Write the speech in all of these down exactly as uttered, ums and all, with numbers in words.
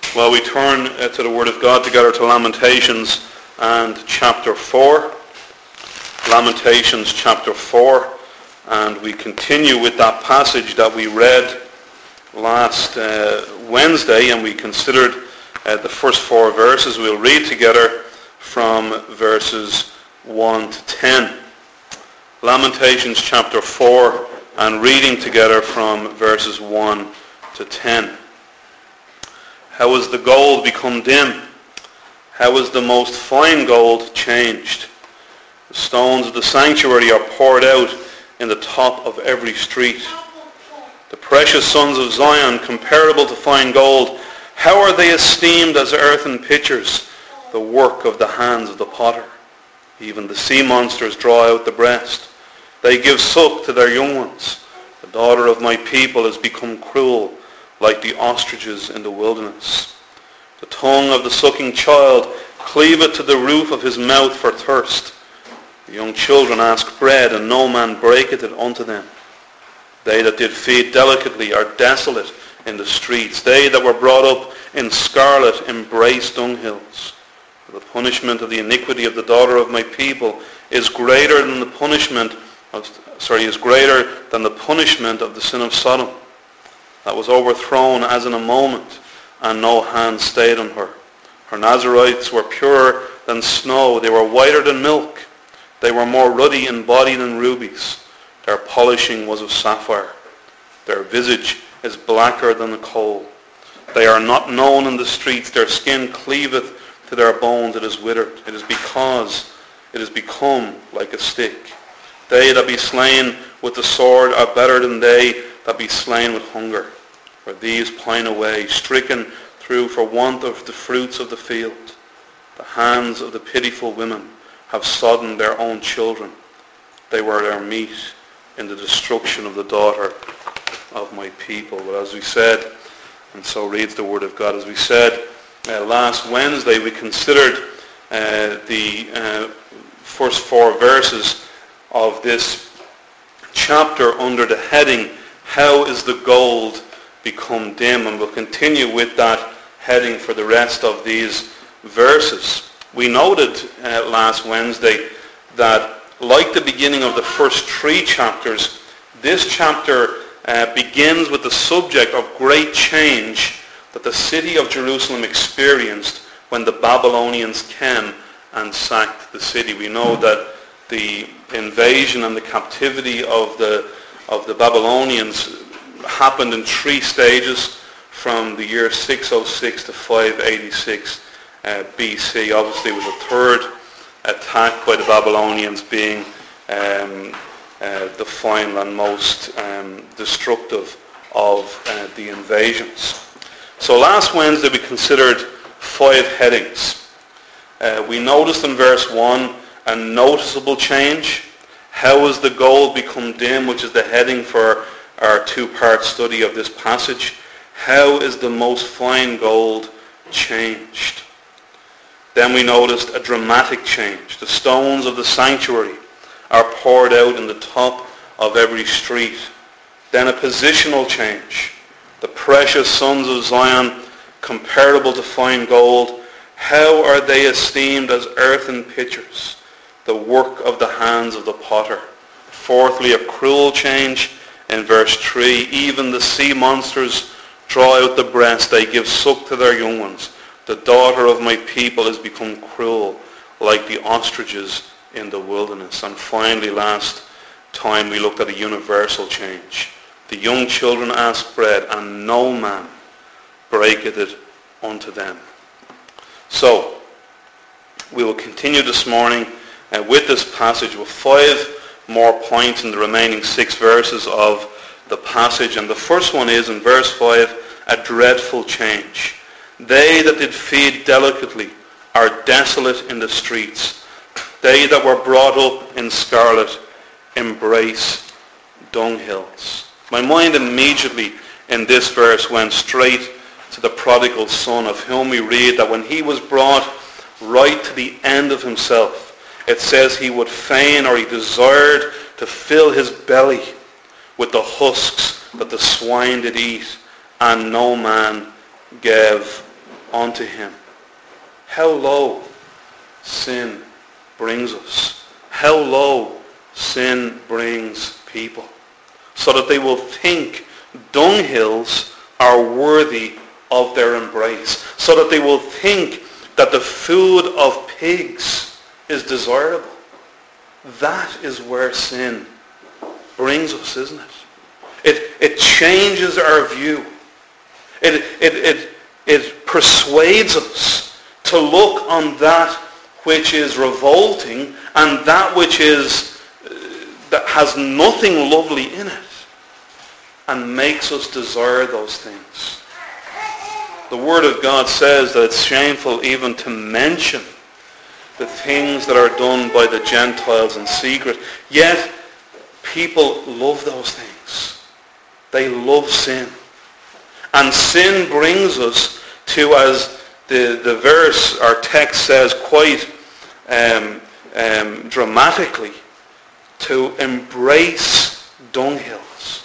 Well, we turn uh, to the Word of God together to Lamentations and chapter four. Lamentations chapter four. And we continue with that passage that we read last uh, Wednesday, and we considered uh, the first four verses. We'll read together from verses one to ten. Lamentations chapter four, and reading together from verses one to ten. How has the gold become dim? How is the most fine gold changed? The stones of the sanctuary are poured out in the top of every street. The precious sons of Zion, comparable to fine gold, how are they esteemed as earthen pitchers, the work of the hands of the potter? Even the sea monsters draw out the breast. They give suck to their young ones. The daughter of my people has become cruel, like the ostriches in the wilderness. The tongue of the sucking child cleaveth to the roof of his mouth for thirst. The young children ask bread, and no man breaketh it unto them. They that did feed delicately are desolate in the streets. They that were brought up in scarlet embrace dunghills. For the punishment of the iniquity of the daughter of my people is greater than the punishment of, sorry, is greater than the punishment of the sin of Sodom, that was overthrown as in a moment, and no hand stayed on her. Her Nazarites were purer than snow. They were whiter than milk. They were more ruddy in body than rubies. Their polishing was of sapphire. Their visage is blacker than the coal. They are not known in the streets. Their skin cleaveth to their bones. It is withered. It is because it is become like a stick. They that be slain with the sword are better than they that be slain with hunger. For these pine away, stricken through for want of the fruits of the field. The hands of the pitiful women have sodden their own children. They were their meat in the destruction of the daughter of my people. But as we said, and so reads the Word of God, as we said uh, last Wednesday, we considered uh, the uh, first four verses of this chapter under the heading, How is the gold become dim? And we'll continue with that heading for the rest of these verses. We noted uh, last Wednesday that, like the beginning of the first three chapters, this chapter uh, begins with the subject of great change that the city of Jerusalem experienced when the Babylonians came and sacked the city. We know that the invasion and the captivity of the of the Babylonians happened in three stages, from the year six oh six to five eighty-six uh, B C. Obviously, it was a third attack by the Babylonians, being um, uh, the final and most um, destructive of uh, the invasions. So last Wednesday we considered five headings. Uh, we noticed in verse one a noticeable change. How has the gold become dim, which is the heading for our two-part study of this passage. How is the most fine gold changed? Then we noticed a dramatic change. The stones of the sanctuary are poured out in the top of every street. Then a positional change. The precious sons of Zion, comparable to fine gold, how are they esteemed as earthen pitchers, the work of the hands of the potter? Fourthly, a cruel change in verse three. Even the sea monsters draw out the breast. They give suck to their young ones. The daughter of my people has become cruel, like the ostriches in the wilderness. And finally, last time we looked at a universal change. The young children ask bread, and no man breaketh it unto them. So, we will continue this morning uh, with this passage with five more points in the remaining six verses of the passage. And the first one is, in verse five, a dreadful change. They that did feed delicately are desolate in the streets. They that were brought up in scarlet embrace dunghills. My mind immediately in this verse went straight to the prodigal son, of whom we read that when he was brought right to the end of himself, it says he would fain, or he desired to fill his belly with the husks that the swine did eat, and no man gave unto him. How low sin brings us. How low sin brings people. So that they will think dunghills are worthy of their embrace. So that they will think that the food of pigs is desirable. That is where sin brings us, isn't it? It, it changes our view. It, it, it, it persuades us to look on that which is revolting and that which is uh, that has nothing lovely in it, and makes us desire those things. The Word of God says that it's shameful even to mention the things that are done by the Gentiles in secret. Yet people love those things. They love sin. And sin brings us to, as the, the verse, our text says quite um, um, dramatically, to embrace dunghills.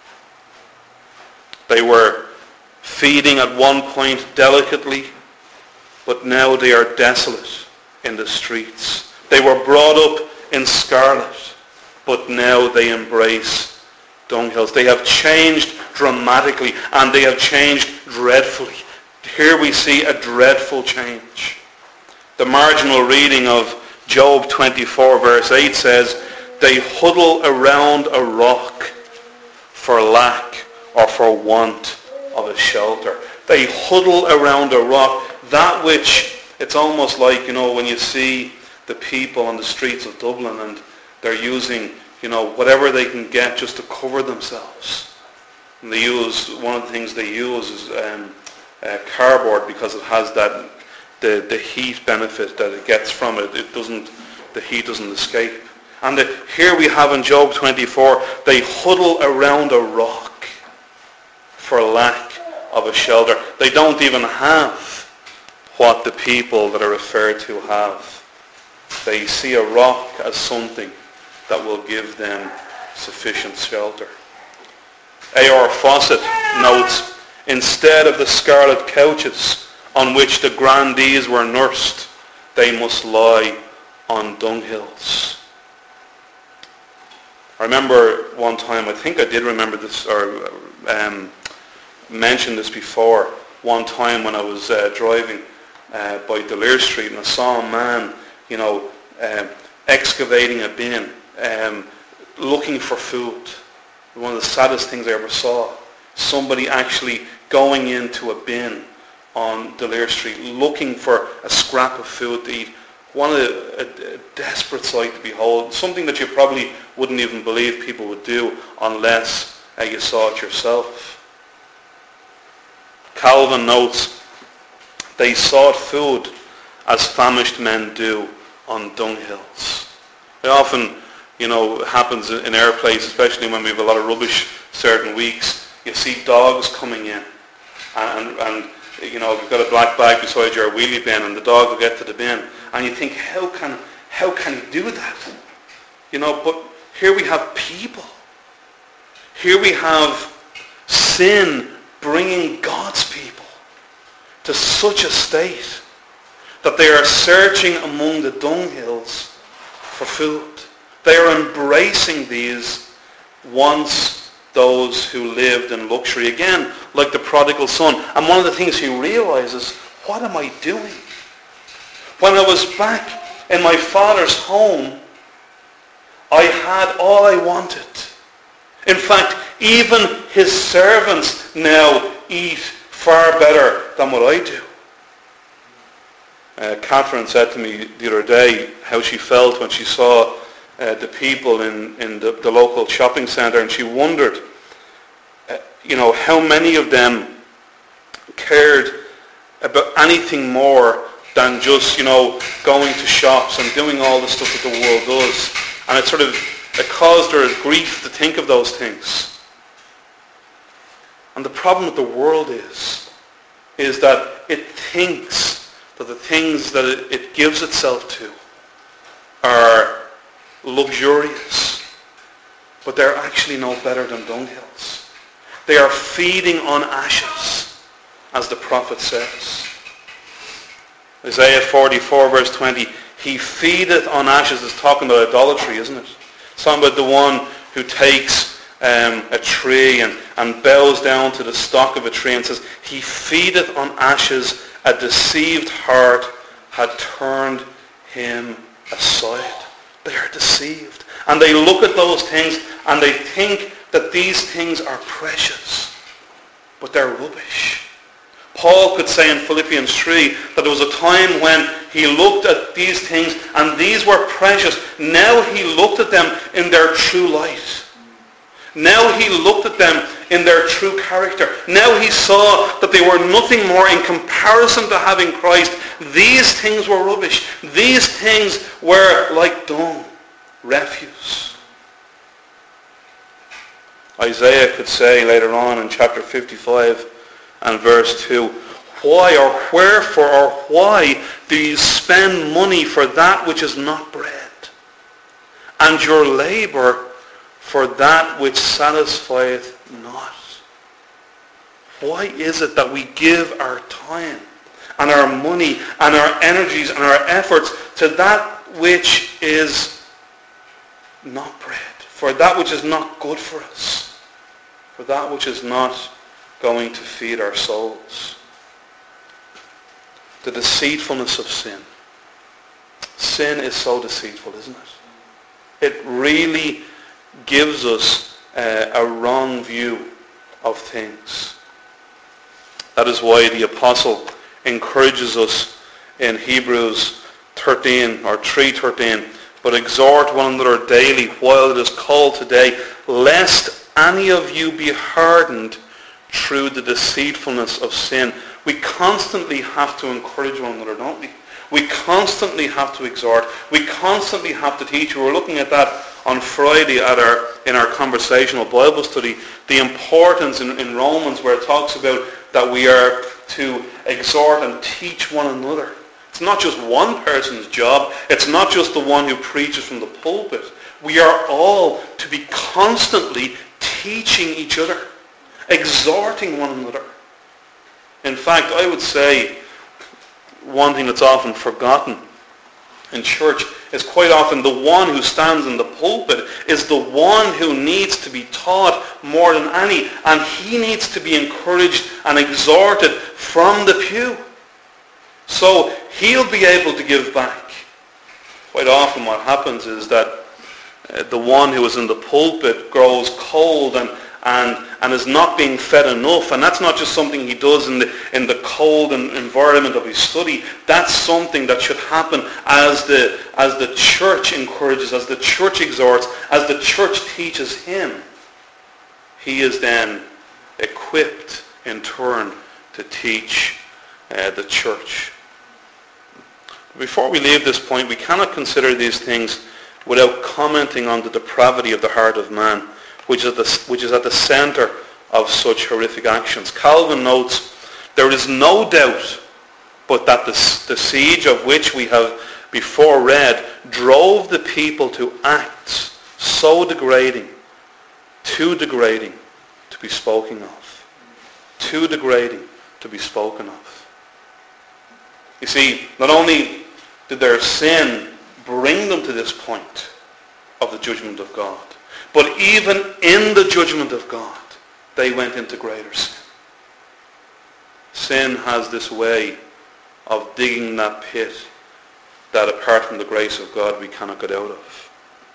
They were feeding at one point delicately, but now they are desolate in the streets. They were brought up in scarlet, but now they embrace dunghills. They have changed dramatically, and they have changed dreadfully. Here we see a dreadful change. The marginal reading of Job twenty-four verse eight says, they huddle around a rock for lack or for want of a shelter. They huddle around a rock, that which, it's almost like, you know, when you see the people on the streets of Dublin and they're using, you know, whatever they can get just to cover themselves. And they use, one of the things they use is um, uh, cardboard, because it has that, the, the heat benefit that it gets from it. It doesn't, the heat doesn't escape. And the, here we have in Job twenty-four, they huddle around a rock for lack of a shelter. They don't even have what the people that are referred to have. They see a rock as something that will give them sufficient shelter. A R Fawcett notes, instead of the scarlet couches on which the grandees were nursed, they must lie on dunghills. I remember one time, I think I did remember this, or um, mentioned this before, one time when I was uh, driving uh, by Delir Street, and I saw a man, you know, uh, excavating a bin, um, looking for food. One of the saddest things I ever saw. Somebody actually going into a bin on Delir Street, looking for a scrap of food to eat. One of the, a, a desperate sight to behold. Something that you probably wouldn't even believe people would do unless uh, you saw it yourself. Calvin notes, they sought food as famished men do on dunghills. It often, you know, happens in our place, especially when we have a lot of rubbish certain weeks. You see dogs coming in, and, and you know, you've got a black bag beside your wheelie bin, and the dog will get to the bin, and you think, how can, how can he do that? You know, but here we have people. Here we have sin bringing God's people to such a state that they are searching among the dunghills for food. They are embracing these once those who lived in luxury. Again, like the prodigal son. And one of the things he realizes, what am I doing? When I was back in my father's home, I had all I wanted. In fact, even his servants now eat far better than what I do. Uh, Catherine said to me the other day how she felt when she saw uh, the people in, in the, the local shopping centre, and she wondered, uh, you know, how many of them cared about anything more than just, you know, going to shops and doing all the stuff that the world does. And it sort of it caused her grief to think of those things. And the problem with the world is, is that it thinks that the things that it, it gives itself to are luxurious, but they're actually no better than dunghills. They are feeding on ashes, as the prophet says. Isaiah forty-four verse twenty, he feedeth on ashes. It's talking about idolatry, isn't it? It's talking about the one who takes um, a tree and, and bows down to the stock of a tree and says, he feedeth on ashes, a deceived heart had turned him aside. They are deceived. And they look at those things and they think that these things are precious. But they're rubbish. Paul could say in Philippians three that there was a time when he looked at these things and these were precious. Now he looked at them in their true light. Now he looked at them in their true character. Now he saw that they were nothing more in comparison to having Christ. These things were rubbish. These things were like dung, refuse. Isaiah could say later on in chapter fifty-five and verse two, why or wherefore or why do you spend money for that which is not bread, and your labour for that which satisfieth not? Why is it that we give our time and our money and our energies and our efforts to that which is not bread, for that which is not good for us, for that which is not going to feed our souls? The deceitfulness of sin. Sin is so deceitful, isn't it? It really gives us uh, a wrong view of things. That is why the apostle encourages us in Hebrews thirteen or three thirteen, but exhort one another daily while it is called today, lest any of you be hardened through the deceitfulness of sin. We constantly have to encourage one another, don't we? We constantly have to exhort. We constantly have to teach. We were looking at that on Friday at our in our conversational Bible study, the importance in, in Romans where it talks about that we are to exhort and teach one another. It's not just one person's job. It's not just the one who preaches from the pulpit. We are all to be constantly teaching each other, exhorting one another. In fact, I would say one thing that's often forgotten in church is quite often the one who stands in the pulpit is the one who needs to be taught more than any, and he needs to be encouraged and exhorted from the pew. So he'll be able to give back. Quite often what happens is that uh, the one who is in the pulpit grows cold and and and is not being fed enough, and that's not just something he does in the in the cold environment of his study. That's something that should happen as the as the church encourages, as the church exhorts, as the church teaches him. He is then equipped in turn to teach uh, the church. Before we leave this point, we cannot consider these things without commenting on the depravity of the heart of man, which is, the, which is at the center of such horrific actions. Calvin notes, there is no doubt but that the, the siege of which we have before read drove the people to acts so degrading, too degrading to be spoken of. Too degrading to be spoken of. You see, not only did their sin bring them to this point of the judgment of God, but even in the judgment of God, they went into greater sin. Sin has this way of digging that pit that apart from the grace of God we cannot get out of.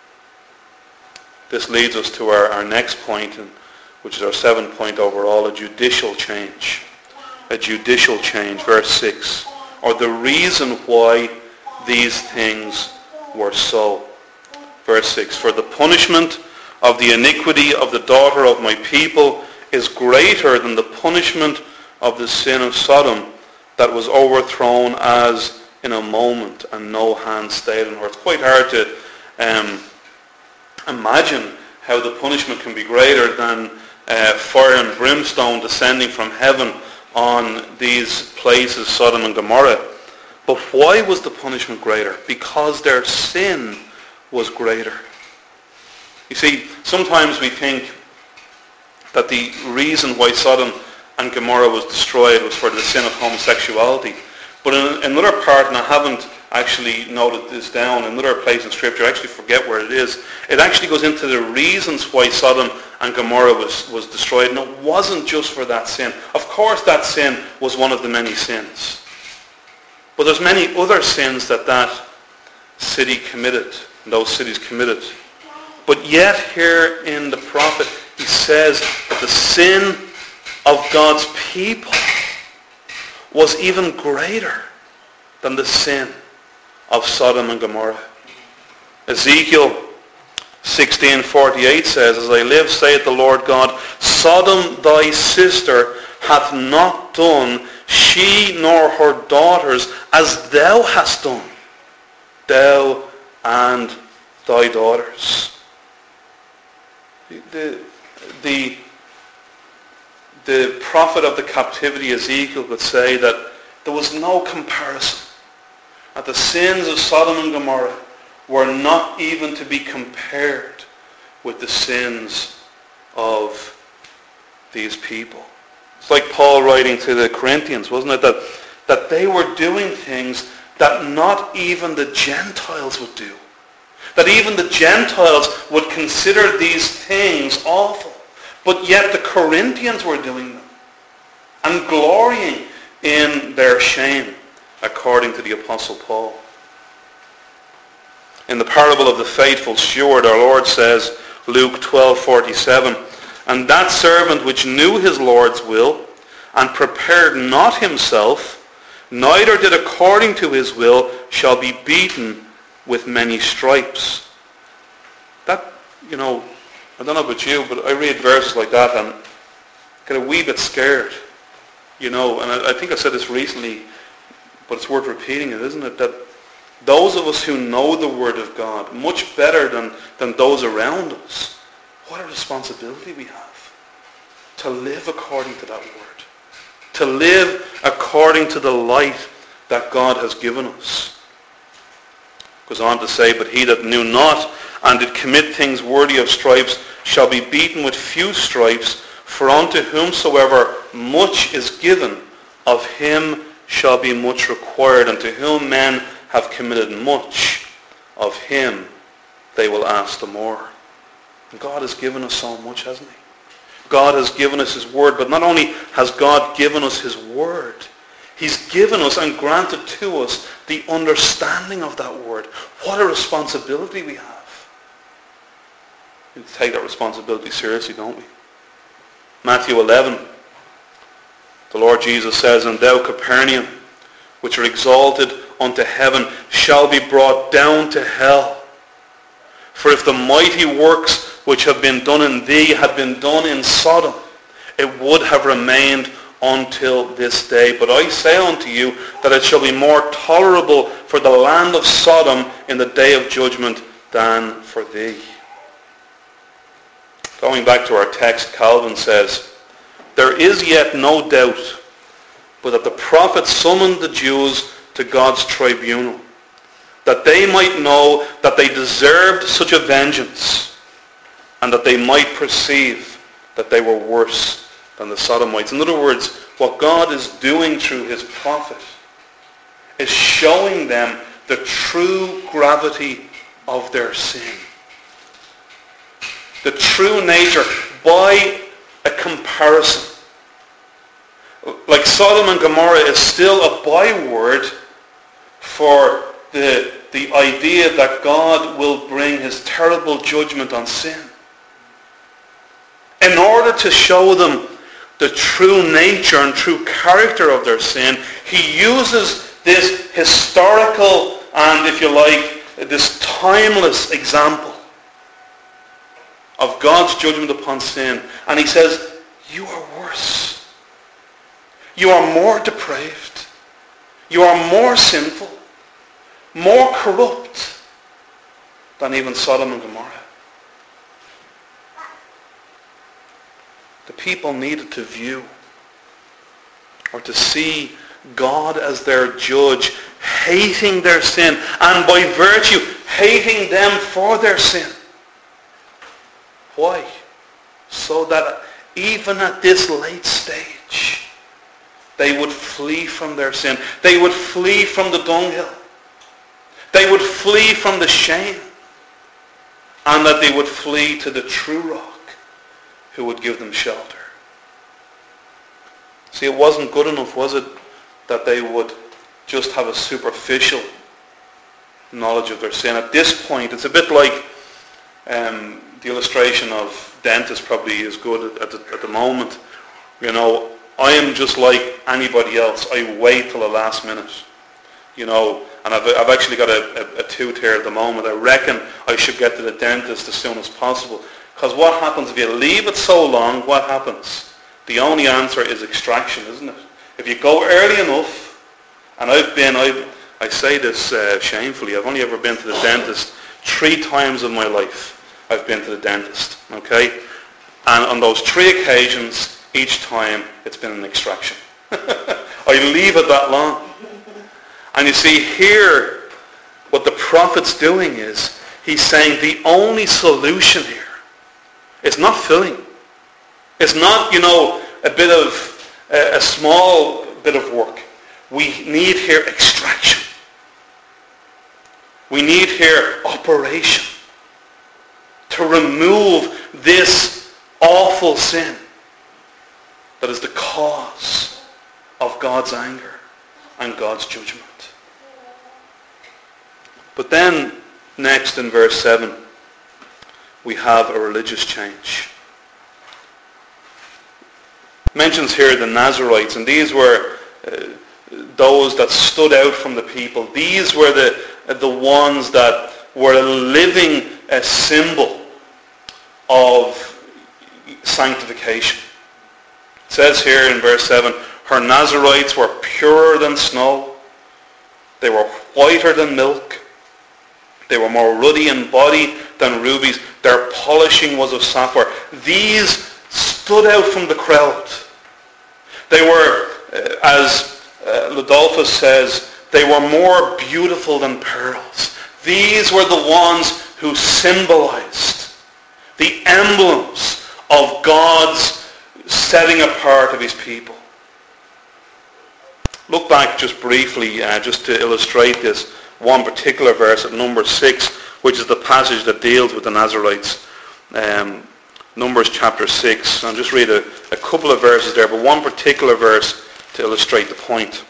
This leads us to our, our next point, which is our seventh point overall, a judicial change. A judicial change, verse six. Or the reason why these things were so. Verse six. For the punishment of the iniquity of the daughter of my people is greater than the punishment of the sin of Sodom, that was overthrown as in a moment, and no hand stayed on her. It's quite hard to um, imagine how the punishment can be greater than uh, fire and brimstone descending from heaven on these places, Sodom and Gomorrah. But why was the punishment greater? Because their sin was greater. You see, sometimes we think that the reason why Sodom and Gomorrah was destroyed was for the sin of homosexuality. But in, in another part, and I haven't actually noted this down, in another place in Scripture, I actually forget where it is, it actually goes into the reasons why Sodom and Gomorrah was, was destroyed. And it wasn't just for that sin. Of course that sin was one of the many sins. But there's many other sins that that city committed, and those cities committed. But yet here in the prophet, he says that the sin of God's people was even greater than the sin of Sodom and Gomorrah. Ezekiel sixteen forty-eight says, As I live, saith the Lord God, Sodom thy sister hath not done, she nor her daughters, as thou hast done, thou and thy daughters. The, the, the prophet of the captivity, Ezekiel, could say that there was no comparison. That the sins of Sodom and Gomorrah were not even to be compared with the sins of these people. It's like Paul writing to the Corinthians, wasn't it? That, that they were doing things that not even the Gentiles would do. That even the Gentiles would consider these things awful. But yet the Corinthians were doing them and glorying in their shame, according to the Apostle Paul. In the parable of the faithful steward, our Lord says, Luke twelve forty-seven, And that servant which knew his Lord's will, and prepared not himself, neither did according to his will, shall be beaten with many stripes. That, you know, I don't know about you, but I read verses like that and get a wee bit scared. You know, and I, I think I said this recently, but it's worth repeating it, isn't it? That those of us who know the Word of God much better than, than those around us, what a responsibility we have to live according to that Word. To live according to the light that God has given us. Goes on to say, But he that knew not and did commit things worthy of stripes shall be beaten with few stripes, for unto whomsoever much is given, of him shall be much required, and to whom men have committed much, of him they will ask the more. And God has given us so much, hasn't he? God has given us his word, but not only has God given us his word, he's given us and granted to us the understanding of that word. What a responsibility we have. We take that responsibility seriously, don't we? Matthew eleven, the Lord Jesus says, And thou, Capernaum, which are exalted unto heaven, shall be brought down to hell. For if the mighty works which have been done in thee had been done in Sodom, it would have remained until this day. But I say unto you that it shall be more tolerable for the land of Sodom in the day of judgment than for thee. Going back to our text, Calvin says, There is yet no doubt but that the prophet summoned the Jews to God's tribunal, that they might know that they deserved such a vengeance, and that they might perceive that they were worse than the Sodomites. In other words, what God is doing through his prophet is showing them the true gravity of their sin. The true nature by a comparison. Like Sodom and Gomorrah is still a byword for the, the idea that God will bring his terrible judgment on sin. In order to show them the true nature and true character of their sin, he uses this historical and, if you like, this timeless example of God's judgment upon sin. And he says, you are worse. You are more depraved. You are more sinful, more corrupt than even Sodom and Gomorrah. The people needed to view or to see God as their judge, hating their sin, and by virtue hating them for their sin. Why? So that even at this late stage, They would flee from their sin. They would flee from the dunghill. They would flee from the shame. And that they would flee to the true rock who would give them shelter. See, it wasn't good enough, was it, that they would just have a superficial knowledge of their sin. At this point, it's a bit like um, the illustration of dentist probably is good at the, at the moment. You know, I am just like anybody else. I wait till the last minute. You know, and I've, I've actually got a, a, a tooth here at the moment. I reckon I should get to the dentist as soon as possible. Because what happens if you leave it so long, what happens? The only answer is extraction, isn't it? If you go early enough, and I've been, I I say this uh, shamefully, I've only ever been to the dentist three times in my life. I've been to the dentist, okay? And on those three occasions, each time, it's been an extraction. I leave it that long. And you see here, what the prophet's doing is, he's saying the only solution here is not filling. It's not, you know, a bit of, a, a small bit of work. We need here extraction. We need here operation to remove this awful sin that is the cause of God's anger and God's judgment. But then, next in verse seven, we have a religious change. It mentions here the Nazarites, and these were uh, those that stood out from the people. These were the, uh, the ones that were a living a symbol of sanctification. It says here in verse seven, her Nazarites were purer than snow. They were whiter than milk. They were more ruddy in body than rubies. Their polishing was of sapphire. These stood out from the crowd. They were, uh, as uh, Ludolphus says, they were more beautiful than pearls. These were the ones who symbolized the emblems of God's setting apart of his people. Look back just briefly, uh, just to illustrate this, one particular verse at Numbers six, which is the passage that deals with the Nazarites. Um, Numbers chapter six. I'll just read a, a couple of verses there, but one particular verse to illustrate the point.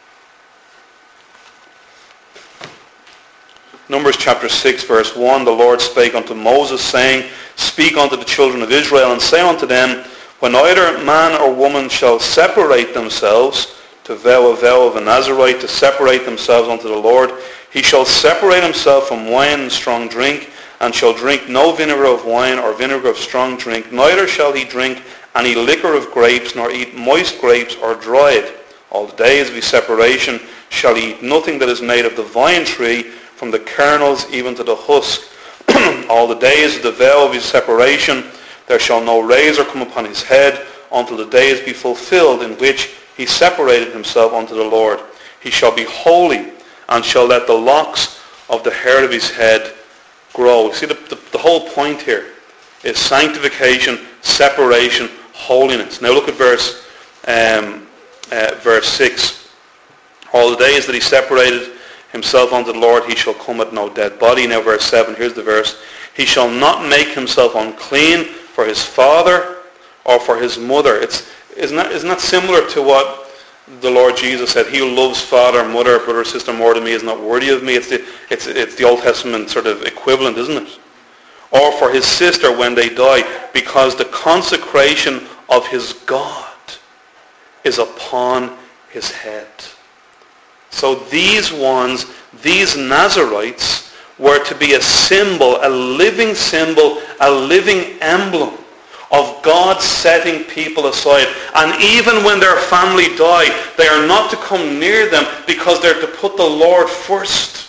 Numbers chapter six, verse one, the Lord spake unto Moses, saying, Speak unto the children of Israel, and say unto them, When either man or woman shall separate themselves, to vow a vow of a Nazarite, to separate themselves unto the Lord, he shall separate himself from wine and strong drink, and shall drink no vinegar of wine or vinegar of strong drink, neither shall he drink any liquor of grapes, nor eat moist grapes or dried. All the days of his separation shall he eat nothing that is made of the vine tree, from the kernels even to the husk. All the days of the vow of his separation there shall no razor come upon his head, until the days be fulfilled in which he separated himself unto the Lord. He shall be holy, and shall let the locks of the hair of his head grow. See, the, the, the whole point here is sanctification, separation, holiness. Now look at verse um, uh, verse six. All the days that he separated himself unto the Lord, he shall come at no dead body. Now verse seven, here's the verse. He shall not make himself unclean for his father or for his mother. It's, isn't that, isn't that similar to what the Lord Jesus said? He who loves father, mother, brother, sister more than me is not worthy of me. It's the, it's, it's the Old Testament sort of equivalent, isn't it? Or for his sister when they die, because the consecration of his God is upon his head. So these ones, these Nazarites, were to be a symbol, a living symbol, a living emblem of God setting people aside. And even when their family die, they are not to come near them, because they're to put the Lord first.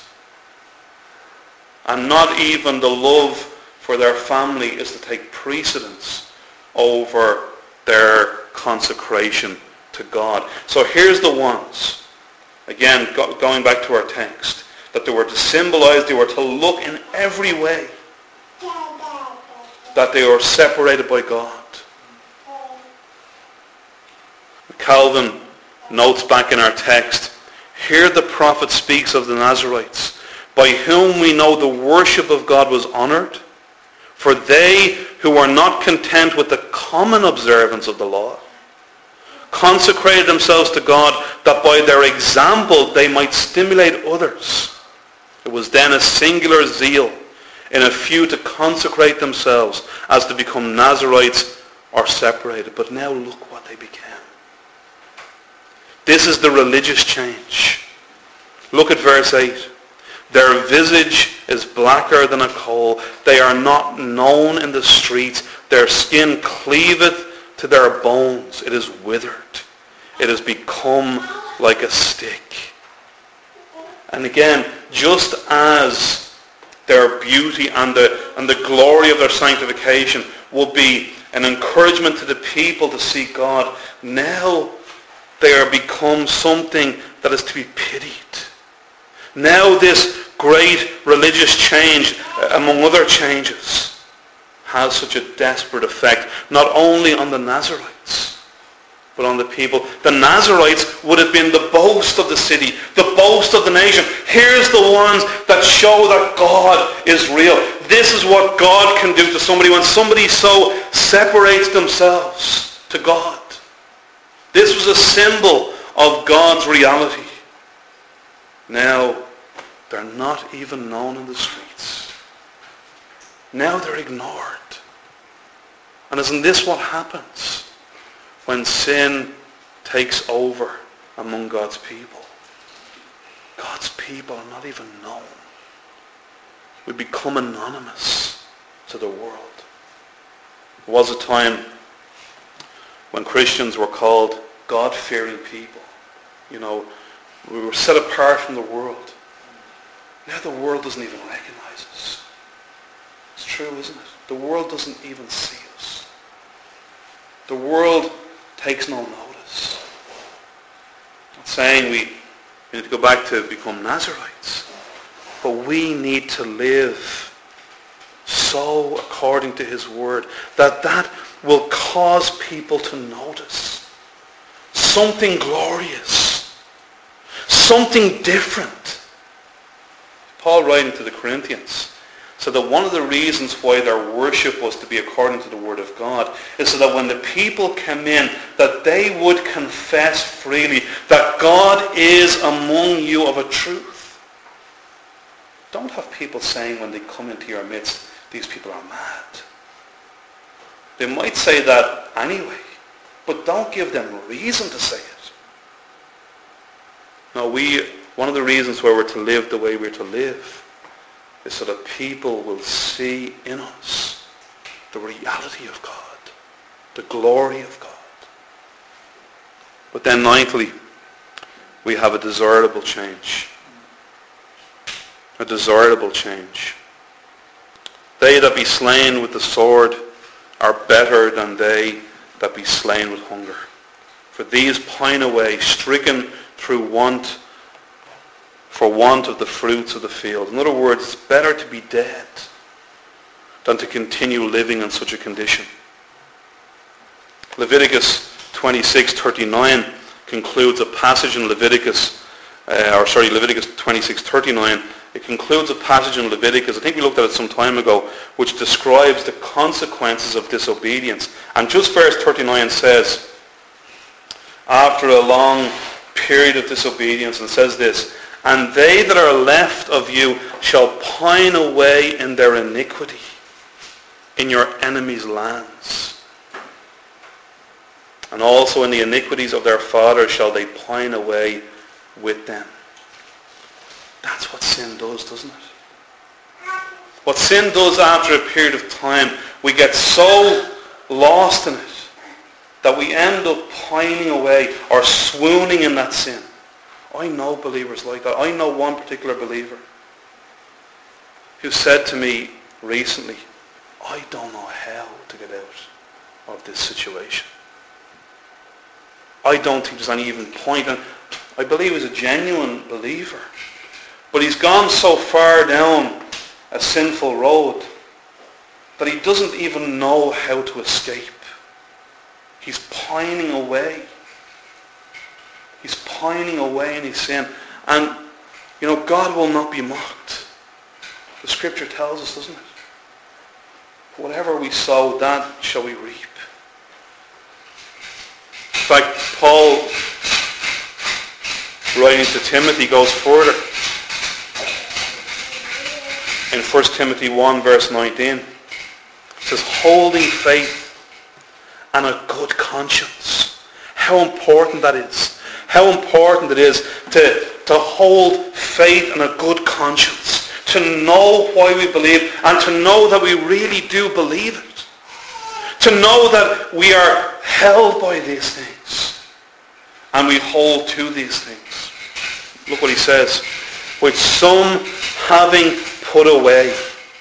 And not even the love for their family is to take precedence over their consecration to God. So here's the ones, again, go, going back to our text, that they were to symbolize, they were to look in every way that they were separated by God. Calvin notes back in our text, here the prophet speaks of the Nazarites, by whom we know the worship of God was honored, for they who were not content with the common observance of the law consecrated themselves to God, that by their example they might stimulate others. It was then a singular zeal in a few to consecrate themselves as to become Nazarites or separated. But now look what they became. This is the religious change. Look at verse eight. Their visage is blacker than a coal. They are not known in the streets. Their skin cleaveth to their bones. It is withered. It has become like a stick. And again, just as their beauty and the, and the glory of their sanctification will be an encouragement to the people to seek God, now they are become something that is to be pitied. Now this great religious change, among other changes, has such a desperate effect, not only on the Nazarites, but on the people. The Nazarites would have been the boast of the city, the boast of the nation. Here's the ones that show that God is real. This is what God can do to somebody when somebody so separates themselves to God. This was a symbol of God's reality. Now, they're not even known in the streets. Now they're ignored. And isn't this what happens when sin takes over among God's people? God's people are not even known. We become anonymous to the world. There was a time when Christians were called God-fearing people. You know, we were set apart from the world. Now the world doesn't even recognize us. It's true, isn't it? The world doesn't even see us. The world takes no notice. I'm not saying we need to go back to become Nazarites, but we need to live so according to his word that that will cause people to notice something glorious, something different. Paul, writing to the Corinthians, said that one of the reasons why their worship was to be according to the word of God is so that when the people came in, that they would confess freely that God is among you of a truth. Don't have people saying when they come into your midst, these people are mad. They might say that anyway, but don't give them reason to say it. No, we, one of the reasons why we're to live the way we're to live is so that people will see in us the reality of God, the glory of God. But then ninthly, we have a desirable change. A desirable change. They that be slain with the sword are better than they that be slain with hunger. For these pine away, stricken through want, for want of the fruits of the field. In other words, it's better to be dead than to continue living in such a condition. Leviticus twenty-six thirty-nine concludes a passage in Leviticus, uh, or sorry, Leviticus twenty-six thirty-nine. It concludes a passage in Leviticus, I think we looked at it some time ago, which describes the consequences of disobedience. And just verse thirty-nine says, after a long period of disobedience, and says this, and they that are left of you shall pine away in their iniquity in your enemies' lands. And also in the iniquities of their fathers shall they pine away with them. That's what sin does, doesn't it? What sin does after a period of time, we get so lost in it that we end up pining away or swooning in that sin. I know believers like that. I know one particular believer who said to me recently, I don't know how to get out of this situation. I don't think there's any even point. And I believe he's a genuine believer. But he's gone so far down a sinful road that he doesn't even know how to escape. He's pining away. He's pining away in his sin. And, you know, God will not be mocked. The scripture tells us, doesn't it? Whatever we sow, that shall we reap. In fact, Paul, writing to Timothy, goes further. In First Timothy one, verse nineteen, it says, holding faith and a good conscience. How important that is. How important it is to, to hold faith and a good conscience. To know why we believe and to know that we really do believe it. To know that we are held by these things. And we hold to these things. Look what he says. Which some having put away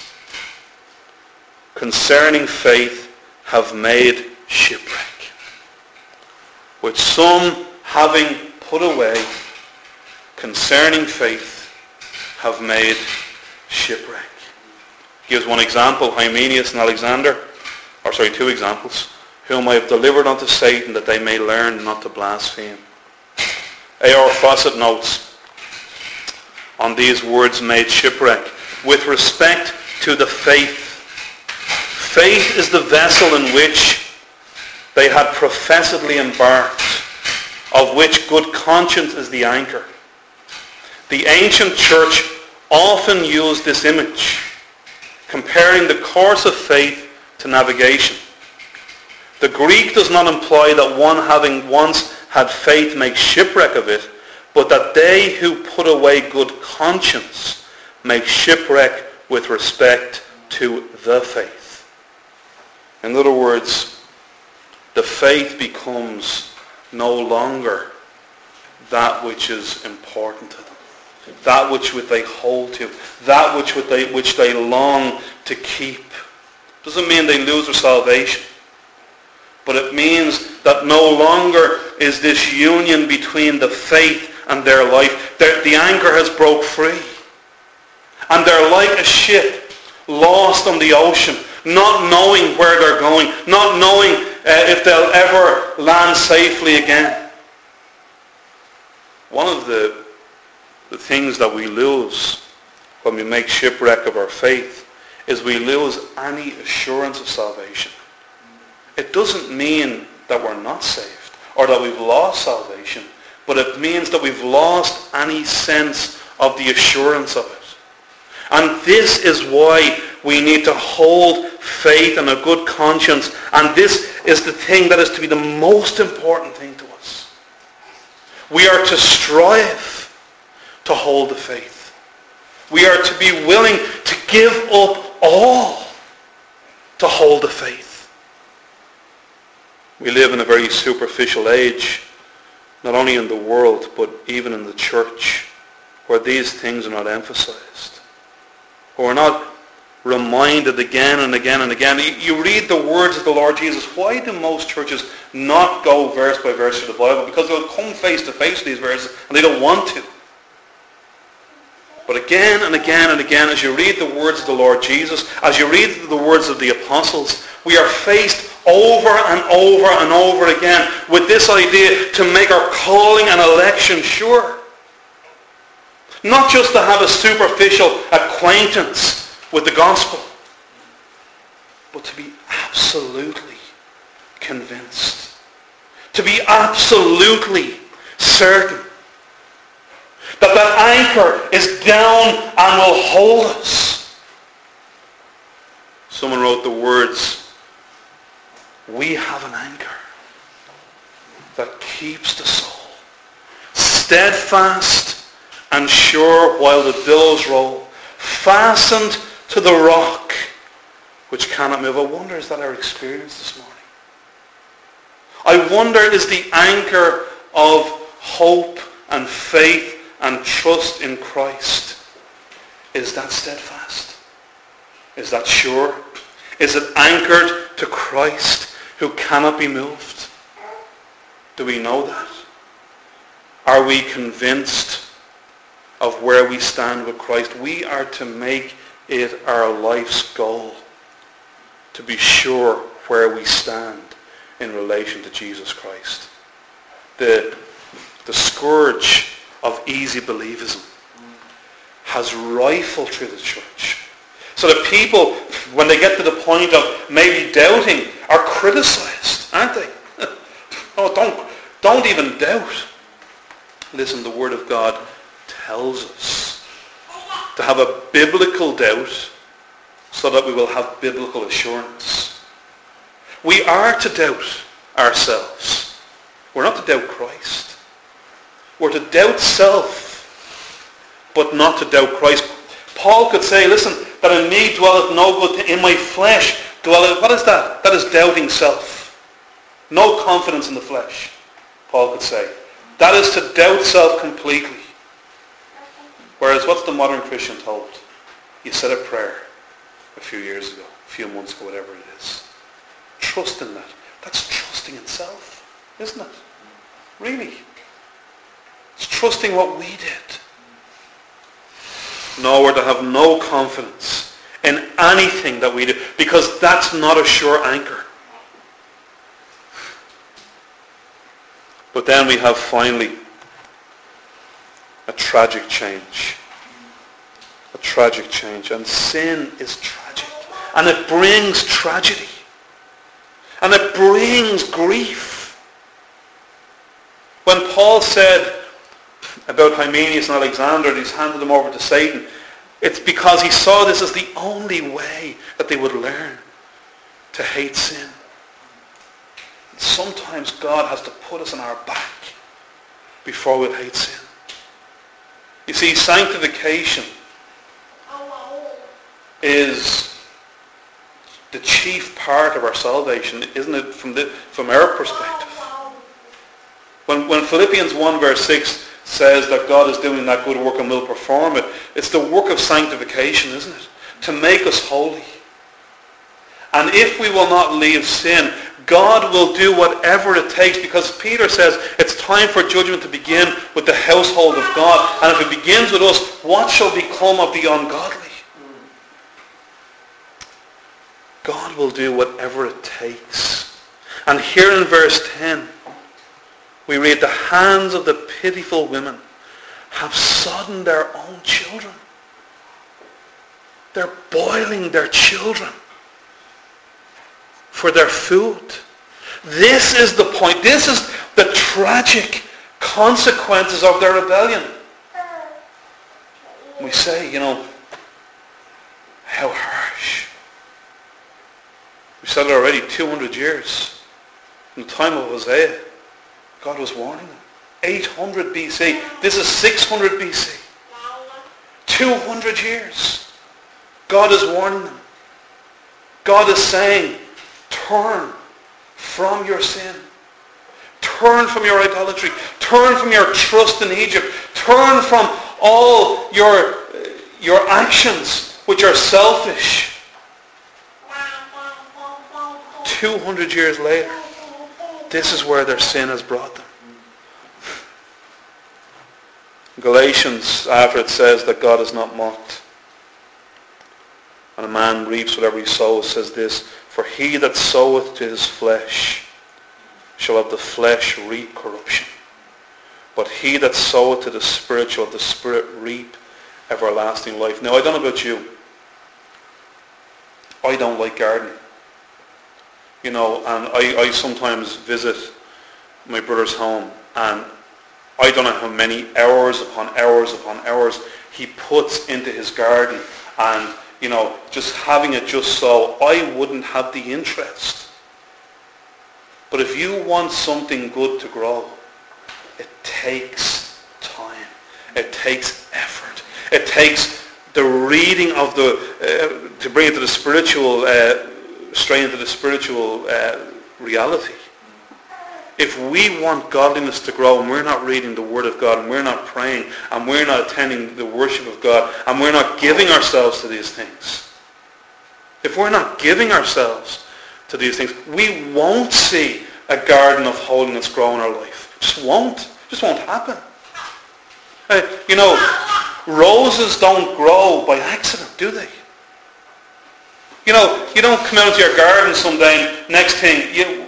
concerning faith have made shipwreck. Which some having put away concerning faith have made shipwreck. He gives one example, Hymenaeus and Alexander, or sorry, two examples, whom I have delivered unto Satan that they may learn not to blaspheme. A R Fawcett notes on these words, made shipwreck, with respect to the faith. Faith is the vessel in which they had professedly embarked, of which good conscience is the anchor. The ancient church often used this image, comparing the course of faith to navigation. The Greek does not imply that one having once had faith makes shipwreck of it, but that they who put away good conscience make shipwreck with respect to the faith. In other words, the faith becomes no longer that which is important to them. That which they hold to. That which they, which they long to keep. Doesn't mean they lose their salvation. But it means that no longer is this union between the faith and their life. Their, the anchor has broke free. And they're like a ship lost on the ocean, not knowing where they're going, not knowing uh, if they'll ever land safely again. One of the, the things that we lose when we make shipwreck of our faith is we lose any assurance of salvation. It doesn't mean that we're not saved or that we've lost salvation, but it means that we've lost any sense of the assurance of it. And this is why we need to hold faith and a good conscience. And this is the thing that is to be the most important thing to us. We are to strive to hold the faith. We are to be willing to give up all to hold the faith. We live in a very superficial age, not only in the world, but even in the church, where these things are not emphasized. Where we're not reminded again and again and again. You read the words of the Lord Jesus. Why do most churches not go verse by verse through the Bible? Because they'll come face to face with these verses and they don't want to. But again and again and again, as you read the words of the Lord Jesus, as you read the words of the apostles, we are faced over and over and over again with this idea to make our calling and election sure. Not just to have a superficial acquaintance with the gospel, but to be absolutely convinced. To be absolutely certain that that anchor is down and will hold us. Someone wrote the words, we have an anchor that keeps the soul steadfast and sure while the billows roll, fastened to the rock which cannot move. I wonder, is that our experience this morning? I wonder, is the anchor of hope and faith and trust in Christ, is that steadfast? Is that sure? Is it anchored to Christ who cannot be moved? Do we know that? Are we convinced of where we stand with Christ? We are to make it our life's goal to be sure where we stand in relation to Jesus Christ. The, the the scourge of easy believism has rifled through the church. So that people, when they get to the point of maybe doubting, are criticized, aren't they? Oh, don't, don't even doubt. Listen, the Word of God tells us to have a biblical doubt so that we will have biblical assurance. We are to doubt ourselves. We're not to doubt Christ. We're to doubt self, but not to doubt Christ. Paul could say, listen, that in me dwelleth no good, in my flesh dwelleth, what is that? That is doubting self. No confidence in the flesh, Paul could say. That is to doubt self completely. Whereas what's the modern Christian told? You said a prayer a few years ago, a few months ago, whatever it is. Trust in that. That's trusting in self, isn't it? Really. It's trusting what we did. No, we're to have no confidence in anything that we do, because that's not a sure anchor. But then we have finally a tragic change. A tragic change. And sin is tragic. And it brings tragedy. And it brings grief. When Paul said about Hymenaeus and Alexander, he's handed them over to Satan, it's because he saw this as the only way that they would learn to hate sin. Sometimes God has to put us on our back before we'll hate sin. You see, sanctification is the chief part of our salvation, isn't it, from the, from our perspective? When, when Philippians one verse six says that God is doing that good work and will perform it, it's the work of sanctification, isn't it? To make us holy. And if we will not leave sin, God will do whatever it takes, because Peter says it's time for judgment to begin with the household of God. And if it begins with us, what shall become of the ungodly? God will do whatever it takes. And here in verse ten, we read, the hands of the pitiful women have sodden their own children. They're boiling their children for their food. This is the point. This is the tragic consequences of their rebellion. We say, you know, how harsh. We said it already, two hundred years. In the time of Hosea, God was warning them. eight hundred B C. This is six hundred B C. two hundred years. God is warning them. God is saying, turn from your sin. Turn from your idolatry. Turn from your trust in Egypt. Turn from all your, your actions which are selfish. two hundred years later, this is where their sin has brought them. Galatians, after it says that God is not mocked, and a man reaps whatever he sows, says this, for he that soweth to his flesh shall of the flesh reap corruption. But he that soweth to the Spirit shall of the Spirit reap everlasting life. Now, I don't know about you. I don't like gardening. You know, and I, I sometimes visit my brother's home, and I don't know how many hours upon hours upon hours he puts into his garden, and you know, just having it just so, I wouldn't have the interest. But if you want something good to grow, it takes time. It takes effort. It takes the reading of the, uh, to bring it to the spiritual, uh, straight into the spiritual uh, reality. If we want godliness to grow and we're not reading the Word of God and we're not praying and we're not attending the worship of God and we're not giving ourselves to these things, if we're not giving ourselves to these things, we won't see a garden of holiness grow in our life. It just won't. It just won't happen. Uh, you know, roses don't grow by accident, do they? You know, you don't come out to your garden someday and next thing, you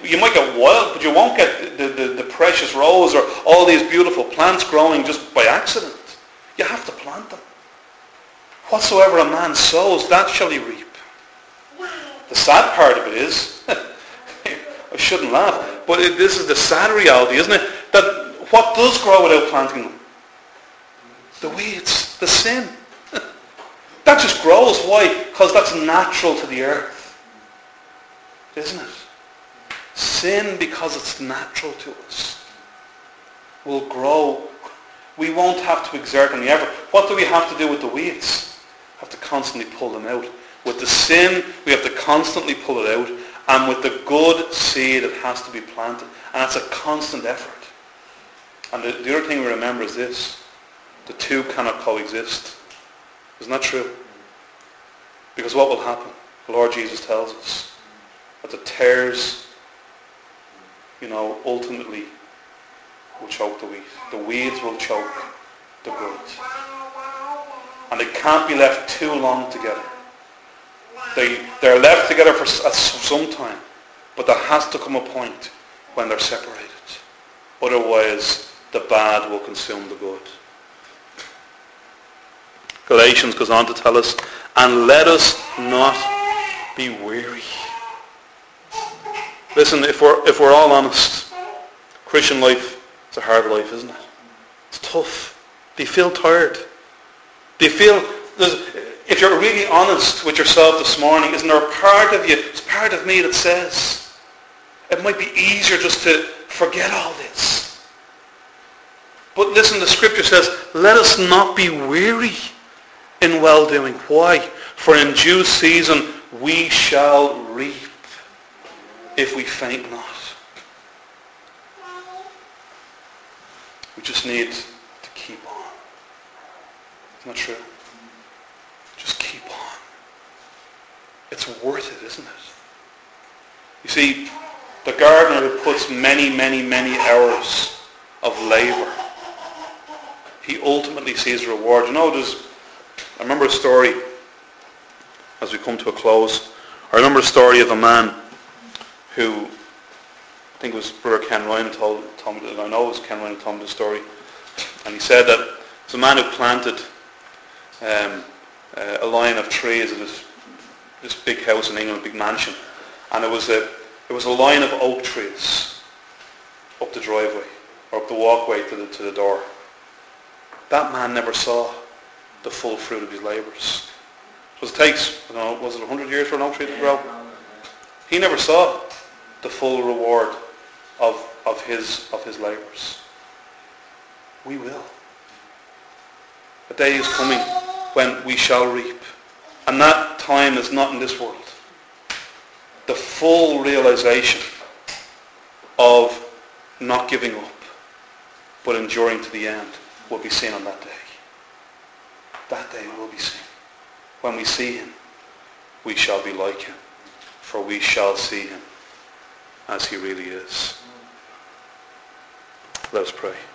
you might get wild, but you won't get the, the, the precious rose or all these beautiful plants growing just by accident. You have to plant them. Whatsoever a man sows, that shall he reap. The sad part of it is, I shouldn't laugh, but it, this is the sad reality, isn't it? That what does grow without planting them? The weeds, the sin. That just grows. Why? Because that's natural to the earth. Isn't it? Sin, because it's natural to us, will grow. We won't have to exert any effort. What do we have to do with the weeds? We have to constantly pull them out. With the sin, we have to constantly pull it out. And with the good seed, it has to be planted. And it's a constant effort. And the, the other thing we remember is this. The two cannot coexist. Isn't that true? Because what will happen? The Lord Jesus tells us that the tares, you know, ultimately will choke the wheat. The weeds will choke the good. And they can't be left too long together. They, they're left together for some time, but there has to come a point when they're separated. Otherwise, the bad will consume the good. Galatians goes on to tell us, and let us not be weary. Listen, if we're, if we're all honest, Christian life, it's a hard life, isn't it? It's tough. Do you feel tired? Do you feel... If you're really honest with yourself this morning, isn't there a part of you, it's part of me that says, it might be easier just to forget all this. But listen, the scripture says, let us not be weary in well-doing. Why? For in due season we shall reap if we faint not. We just need to keep on. Isn't that true? Just keep on. It's worth it, isn't it? You see, the gardener who puts many, many, many hours of labour, he ultimately sees reward. You know, there's, I remember a story, as we come to a close, I remember a story of a man who, I think it was Brother Ken Ryan who told, told me, I know it was Ken Ryan who told me the story, and he said that it was a man who planted um, Uh, a line of trees at this, this big house in England, a big mansion, and it was a it was a line of oak trees up the driveway or up the walkway to the to the door. That man never saw the full fruit of his labours. Because it takes, I don't know, was it a hundred years for an oak tree to grow? He never saw the full reward of of his of his labours. We will. A day is coming when we shall reap. And that time is not in this world. The full realization of not giving up, but enduring to the end, will be seen on that day. That day will be seen. When we see him, we shall be like him, for we shall see him as he really is. Let us pray.